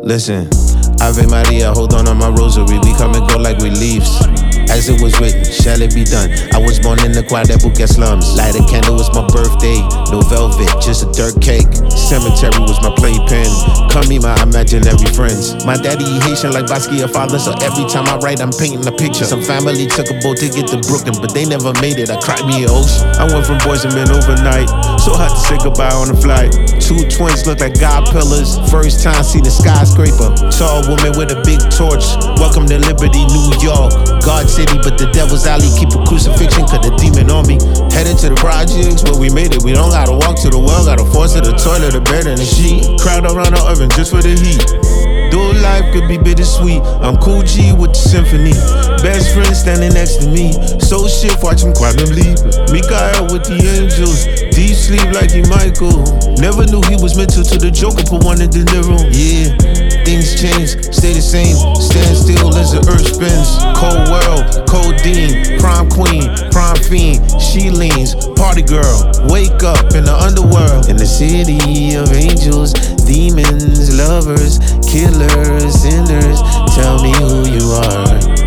Listen, Ave Maria, hold on my rosary. We come and go like we leaves. As it was written, shall it be done? I was born in the Guadalupe slums. Light a candle, it's my birthday. No velvet, just a dirt cake. Cemetery was my playpen. Come meet my imaginary friends. My daddy Haitian like Basquiat father, so every time I write, I'm painting a picture. Some family took a boat to get to Brooklyn, but they never made it. I cried me an ocean. I went from boys and men overnight. So hard to say goodbye on the flight. Two twins look like God pillars. First time see the skyscraper. Tall woman with a big torch. Welcome to Liberty, New York. God City, but the devil's alley. Keep a crucifixion, cause the demon on me. Headed to the projects where we made it. We don't gotta walk to the well, gotta force to the toilet, the bed, and the sheet. Crowd around the oven just for the heat. Though life could be bittersweet, I'm Cool G with the symphony. Best friend standing next to me. Soul shift, watch him quantum leap. Mikael with the angels. Deep sleep like he Michael. Never knew he was mental to the Joker, put one in De Niro. Yeah, things change, stay the same. Stand still as the earth spins. Cold world, codeine, prime queen, prime fiend. She leans, party girl. Wake up in the underworld. In the city of angels, demons, lovers, killers, sinners. Tell me who you are.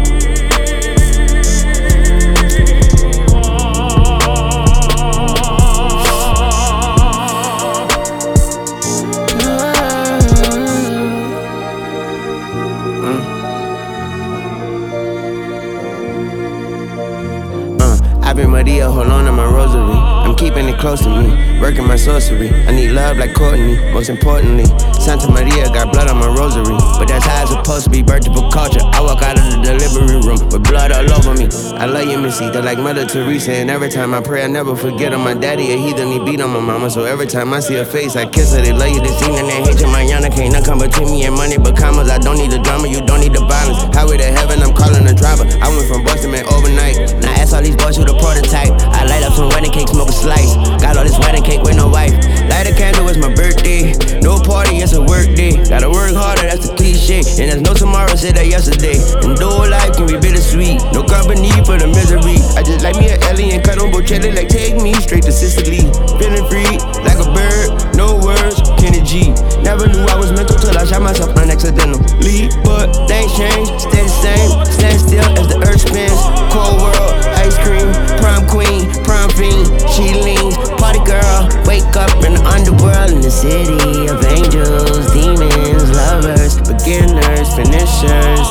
Ave Maria, hold on to my rosary. I'm keeping it close to me, working my sorcery. I need love like Courtney, most importantly. Santa Maria got blood on my rosary, but that's how it's supposed to be. Birthday for culture. I walk out of the delivery room with blood all over me. I love you, Missy, they're like Mother Teresa. And every time I pray, I never forget her. My daddy a heathen, he beat on my mama. So every time I see her face, I kiss her. They love you, they sing and they hate you. Mañana can't nothing come between me and money but commas. I don't need the drama, you don't need the violence. Highway to heaven, I'm calling a driver. I went from Boston, man, overnight. Now ask all these boys who the prototype. I light up some wedding cake, smoke a slice. Got all this wedding cake with no wife. Light a candle, it's my birthday. No party, it's a work day. Gotta work harder, that's the cliche. And there's no tomorrow, said that yesterday. And though life can be bittersweet, no company for the misery. I just like me an alien, cut on Bocelli, like take me straight to Sicily. Feeling free, like a bird, no words, Kenny G. Never knew I was mental till I shot myself unaccidentally. But things change, stay the same. Stand still as the earth spins. Cold world, ice cream, prime queen, prime fiend. She leans, party girl, wake up in the underworld. In the city of angels, demons, lovers, beginners, finishers.